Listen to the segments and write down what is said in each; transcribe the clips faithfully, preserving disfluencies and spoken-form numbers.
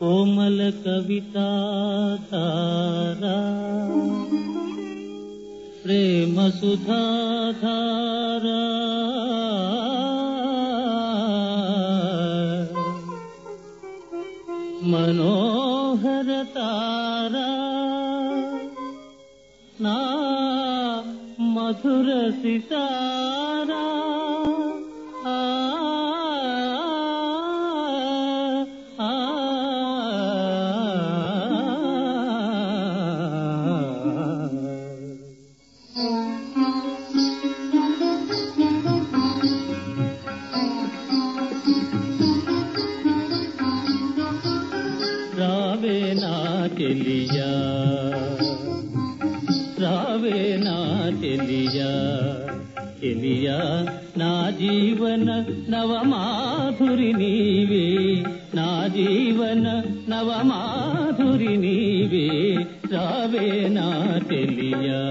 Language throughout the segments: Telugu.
కోమల కవితాధారా ప్రేమ సుధాధారా మనోహర తారా నా మధుర సితారా ఆ రావే నా చెలియా రావే నా చెలియా చెలియా నా జీవన నవమాధురి నీవే నా జీవన నవమాధురి నీవే రావే నా చెలియా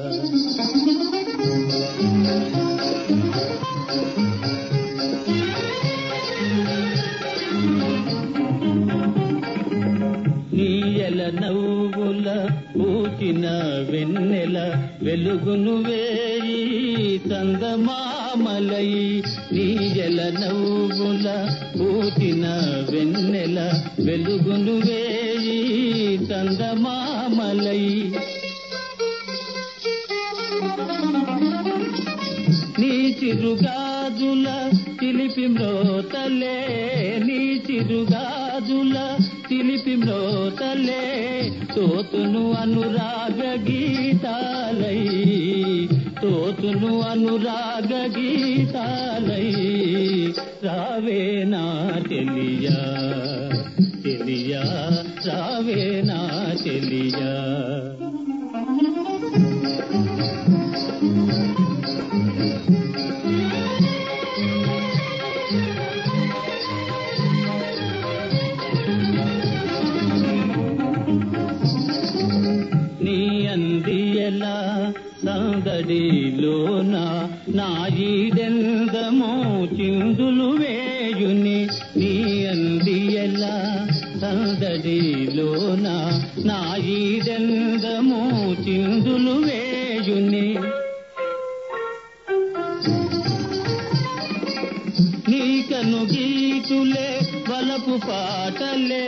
నీయల నవ్వుల పూచిన వెన్నెల వెలుగును వేయి చందమామలై నీయల నవ్వుల పూచిన వెన్నెల వెలుగును వేయి చందమామలై నీ చిరుగాజుల చిలిపి మ్రోతలే నీ చిరుగాజుల చిలిపి మ్రోతలే తోతును అనురాగ గీతాలై తోతును అనురాగ గీతాలై రావే నా చెలియా చెలియా రావే నా చెలియా అందియలా సందడిలోన నాయిదెందమో చిందులు వేయుని నీ అందియలా సందడిలోన నాయిదెందమో చిందులు వేయుని నీ కను గీతులే వలపు పాటలే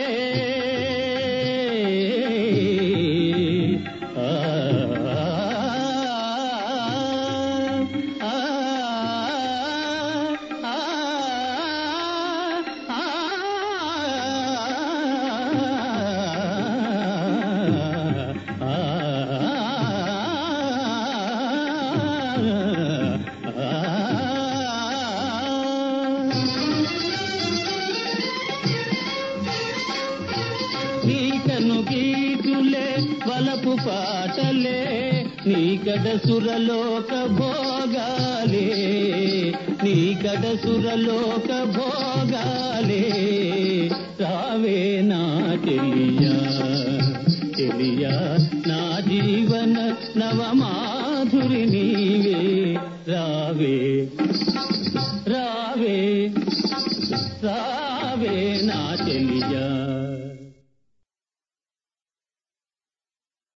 నీకను గీతులే వలపు పాటలే నీకడ సురలోక భోగాలే నీకడ సురలోక భోగాలే రావే నా చెలియా చెలియా నా జీవన నవమాధురి నీవే రావే